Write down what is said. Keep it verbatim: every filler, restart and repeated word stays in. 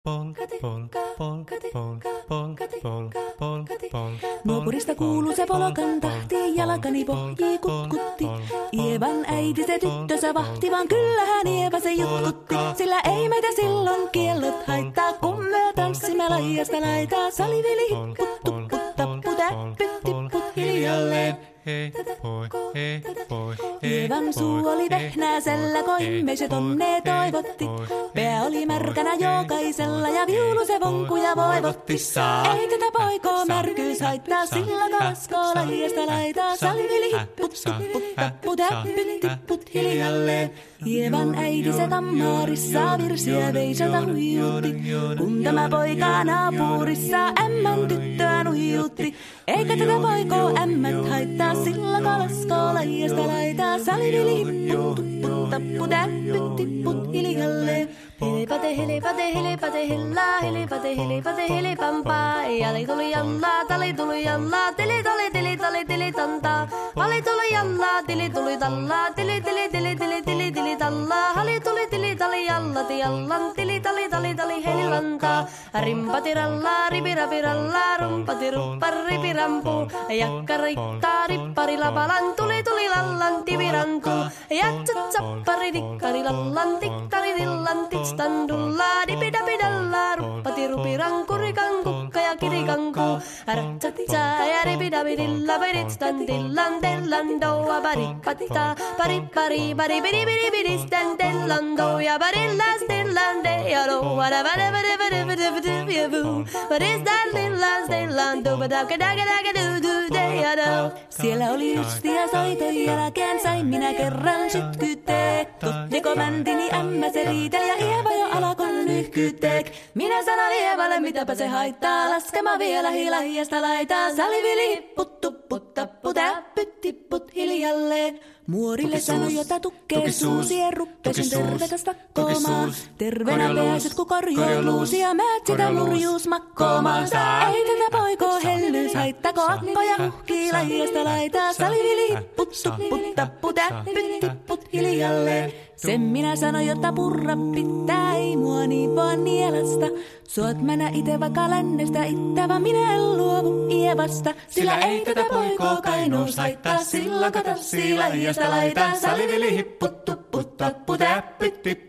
Nuopurista kuuluu se polokan tahti, jalkani pohjii kutkutti. Ievan äiti se tyttönsä vahti, vaan kyllähän Ieva se jutkutti. Sillä ei meitä silloin kiellot haittaa, kun me tanssimme laijasta laitaa. Salivili hipput, tupput, tapput, täppyt, tipput hiljalleen. Hei, hoi, hei, hoi, Ievan suu oli vehnäisellä, koimme se tonne toivotti. Pää oli märkänä jokaisella ja viulu se vonkuja voivotti. Ei tätä poikoo märkyys haittaa, sillä kalaskoo laijasta laitaa. Salivili hipput, tupput, tapput, täppyt, tipput hiljalleen. Ievan äiti se kammarissa virsiä veisata huijuutti. Kun tämä poika naapurissa ämmän tyttöä nuijuutti. Eikä tätä poikoo ämmät haittaa, sillä kalaskoo laijasta laitaa. Salivili hipput, tupput, tapput, täppyt, tipput hiljalleen. Hilipate, hilipate, hilipate, hillaa, hilipate, hilipate, hilipampaa. Jali tuli jallaa, tali tuli jallaa, tili tuli, tili tuli, tili tantaa. Hali tuli jallaa, tili tuli tallaa, tili tili, tili tili, tili tili tallaa. Hali tuli, tili tali jallati jallan, tili tali, tali tali, helilantaa. Rimpati rallaa, ripirapi rallaa, rumpati ruppar, ripirampu. Jakka riittaa, rippari lapalan, tuli tuli lallan, tivirantu. Jatsat sappari, tikkari lallan, tikkari dillan, tiks. Standulla dipidapidalla ruppati rupiranku rikanku ja kirikanku ratsatsa ja ripidapidilla pedit standillan tellan doa paripatta paripari paripidi bidi bidi standillan doa parilla stillan de ja doa da vada vada vada vada vada vada what is that lilla stillan doa da da da da do de ja do. Siellä oli justia soiton jälkeen sain minä kerran sytkyteek. Tuttiko mäntini ämmä se riiteli ja Ieva jo alakon nyhkyteek. Minä sanon Ievalle mitäpä se haittaa, laskema vielä hilahiasta laitaa. Salivili hipput, tupput, tapput, täppyt, tipput hiljalleen. Muorille sanoi jota tukkee suusi ja ruppesin tervetäs takkoomaan. Terveenä pääset ku korjouluusi ja määt sitä murjuus makkoomaan. Ei tätä poikoo hellyys haittako akkoja huhkii lajiasta laitaa. Salivili hipput, tupput, tapput, täppyt, tipput hiljalleen. Sen minä sanoin, jotta purra pitää, ei mua niin vaan nielasta. Suot mänä ite vaikka lännestä ittävä, minä en luovu Ievasta. Sillä ei tätä poikoo kainuus haittaa, sillä kato laijasta laitaa. Salivili hipput, tupput, tapput, täppyt, tipput.